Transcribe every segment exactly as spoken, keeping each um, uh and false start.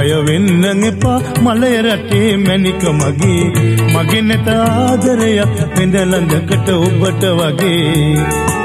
බය වෙන්න එපා මලය රටේ මැණික මගේ මගේ නැත ආදරයක් වෙඳ ළඟකට ඔබට වගේ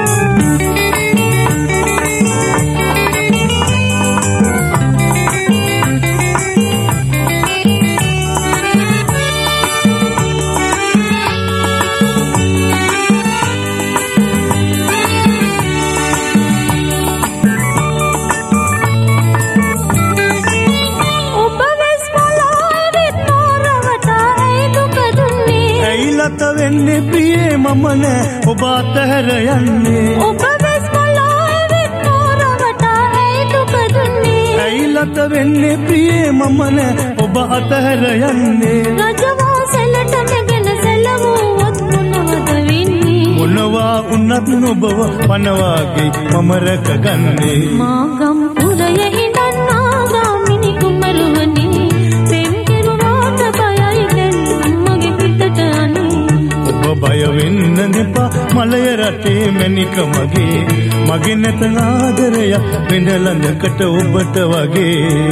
වෙන්නේ ප්‍රියේ මම නෑ ඔබ අතහැර යන්නේ ඔබ වෙස් බලා ඇවිත් මෝරවට ඇයි දුක දුන්නේ ඇයිලත වෙන්නේ ප්‍රියේ මම නෑ ඔබ අතහැර යන්නේ රජවාසලට නැගෙන සැලවුවොත් මොනවද වෙන්නේ මොනවා වුණත් ඔබව පනවාගේ මම රැකගන්නේ මාගම් පුරයේ හිඳන්නා ගාමිණි කුමරුවනේ පෙම් කෙරුවාට බයයි දැන් මගේ පිටට අනේ බය වෙන්න එපා මලය රටේ මැණික මගේ මගේ නැත ආදරයක් වෙඳ ළඟකට ඔබට වගේ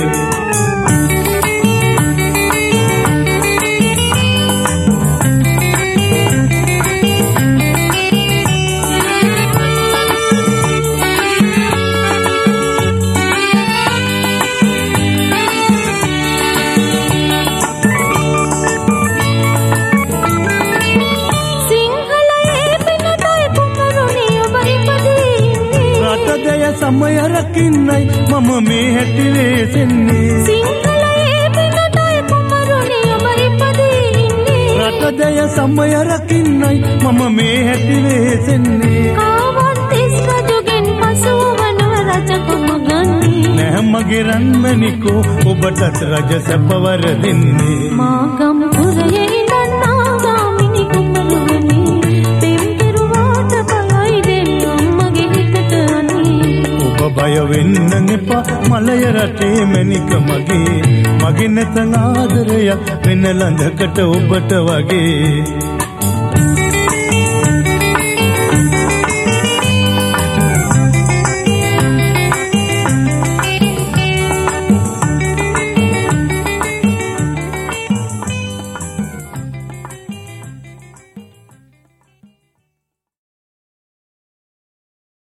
සමය රකින්නයි මම මේ හැටි වෙසෙන්නේ සිංහලයේ පිනටයි කුමරුනි ඔබ ඉපදෙන්නේ රටදය සමය රකින්නයි මම මේ හැටි වෙසෙන්නේ කාවත් තිස් රජුගෙන් පසුව වනව රජ කොම ගන්නේ නැහැ මගේ රන්මණිකෝ ඔබටත් රජ සැපවර දෙන්නේ මාගම් පුරයේ ඉඳන්නා ගාමිණි කුමරුවනේ පෙම් කෙරුවාට බයයි දෙන්න මගේ හිතට අනේ බය වෙන්න එපා මලය රටේ මැණික මගේ මගේ නැත ආදරයක් වෙන ළඟකට ඔබට වගේ